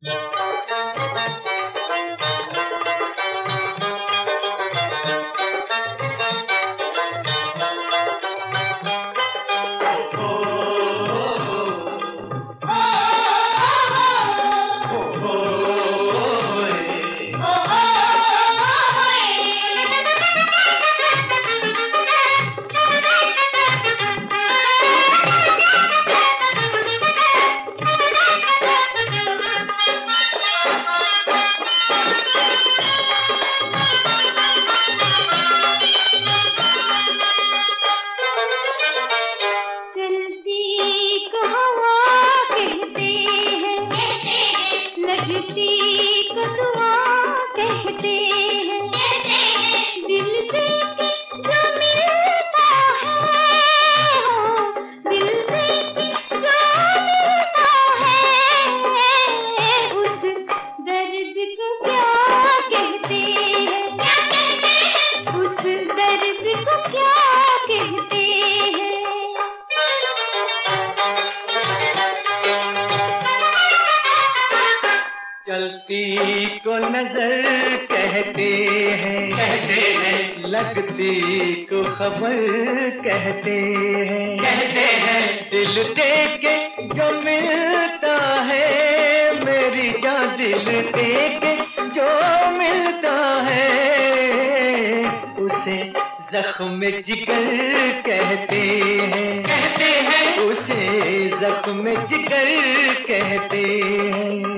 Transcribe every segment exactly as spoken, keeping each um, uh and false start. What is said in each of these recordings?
चलती को नजर कहते हैं, कहते हैं लगती को खबर कहते हैं, कहते हैं दिल दे के जो मिलता है मेरी जान, दिल दे के जो मिलता है उसे जख्म जिगर कहते हैं, कहते हैं उसे जख्म जिगर कहते हैं।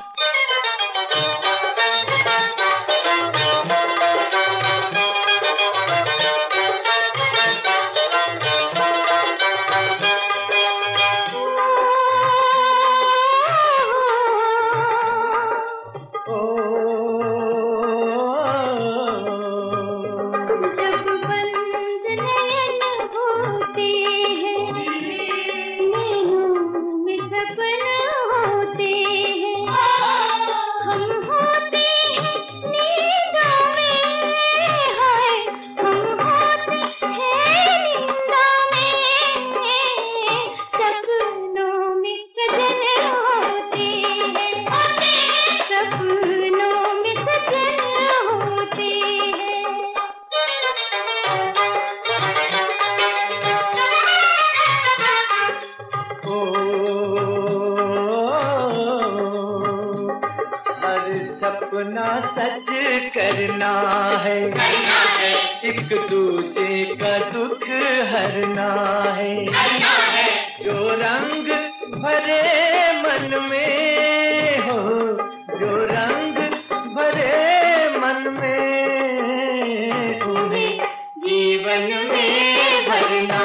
सपना सच करना है, एक दूजे का दुख हरना है, जो रंग भरे मन में हो, जो रंग भरे मन में उन्हें जीवन में भरना